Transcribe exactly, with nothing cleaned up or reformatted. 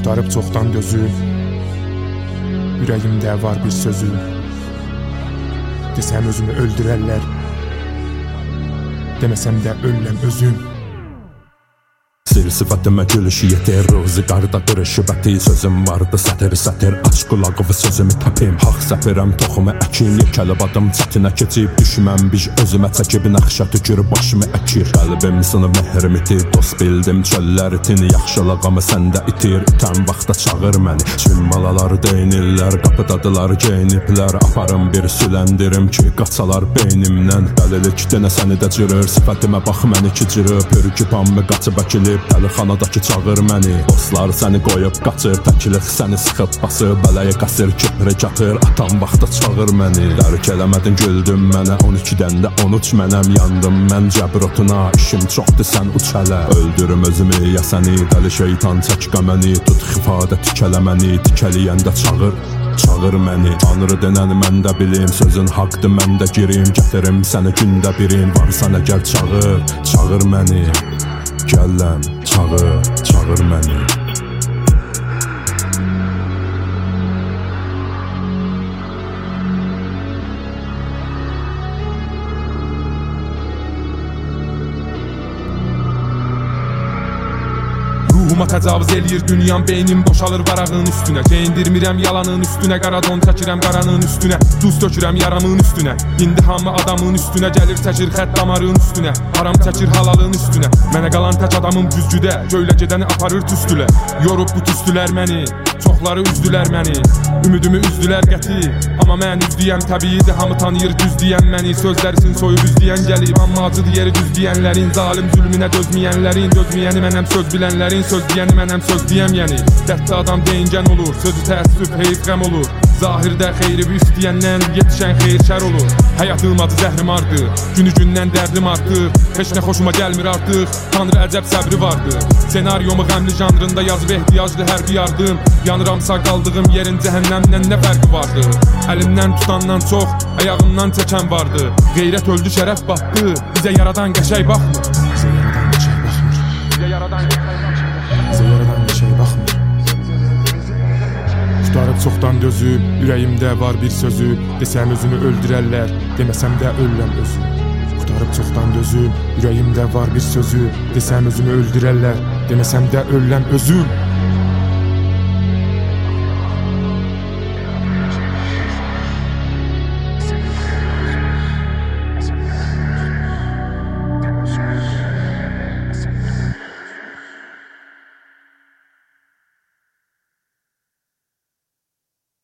Qurtarıb çoxdan gözüm, ürəyimdə var bir sözüm. Desəm özümü öldürərlər, deməsəm də öləm özüm. Sir sıfatımə gülüşü yeter, rozi qarda qırışı bəti. Sözüm vardı sətir sətir, aç qulağı və sözümü təpim. Haq səpirəm toxumu əkin, yekəlib adım çətinə keçib. Düşməm bic özümə çəkib, nəxşə tükür başımı əkir. Qəlbim sınıb mehrim itir, dost bildim çöllər itin. Yaxşılığımı səndə itir, itən vaxta çağır məni. Çün balalar deynirlər, qapıdadılar geyiniblər. Aparım bir süləndirim ki, qaçalar beynimdən. Dəlilik denə səni də cırır, sifətimə bax məni ki cırıb. Pürküpamı qaçıb əkilib, Dəlixanadakı çağır məni. Dostlar səni qoyub qaçır, təklik səni sıxıb basıb. Bələyə qasır, köprə çatır, atan vaxta çağır məni. Dərk eləmədin, güldün mənə, on ikidən də on üç mənəm. Yandım mən cəbrotuna, işim çoxdur sən uç hələ. Öldürüm özümü, ya səni, dəli şeytan çək qəməni. Tut xifadə tikələ məni, tikəliyəndə çağır Çağır məni, tanrı denən məndə bilim. Sözün haqdır məndə girim, gətirim səni gündə birin. Varsan əgər çağır, çağır məni. Gəlləm, çağır, çağır məni. Ruhuma təcavüz eləyir dünyam, beynim boşalır varağın üstünə. Geyindirmirəm yalanın üstünə, qaradon çəkirəm qaranın üstünə. Duz tökürəm yaramın üstünə, indi hamı adamın üstünə. Gəlir çəkir xət damarın üstünə, haram çəkir halalın üstünə. Mənə qalan tək adamım güzgüdə, göylə gedəni aparır tüstülə. Yorub bu tüstülər məni, çoxları üzdülər məni. Ümidimi üzdülər qəti, amma mən üzdüyəm təbiidir. Hamı tanıyır düz deyən məni, sözlərisin soyub üzdüyən gəlib. Amma acıdır yeri düz deyənlərin, zalim zülmünə dözməyənlərin. Dözməyəni mənəm söz bilənlərin, söz deyəni mənəm söz deyəm yəni. Dərdli adam deyingən olur, sözü təəssüf, heyif qəm olur. Zahirdə xeyri üst deyəndən yetişən xeyir şər olur. Həyatım acı zəhrim ardı, günü gündən dərdim artıq. Heç nə xoşuma gəlmir artıq, Tanrı əcəb səbri vardı. Senaryomu qəmli janrında yazıb ehtiyaclı hər bir yardım. Yanıramsa qaldığım yerin cəhənnəmdən nə fərqi vardı? Əlimdən tutandan çox, ayağımdan çəkən vardı. Qeyrət öldü, şərəf batdı, bizə yaradan qəşəy baxmır. Bizə yaradan qəşəy baxmır. Bizə yaradan qəşəy baxmır. Bizə yaradan qəşəy baxmır. Qurtarıb çoxdan gözüm, ürəyimdə var bir sözü. Desəm özümü öldürərlər, deməsəm də öləm özüm. Qurtarıb çoxdan gözüm, ürəyimdə var bir sözü. Desəm özümü öldürərlər, deməsəm də öləm özüm.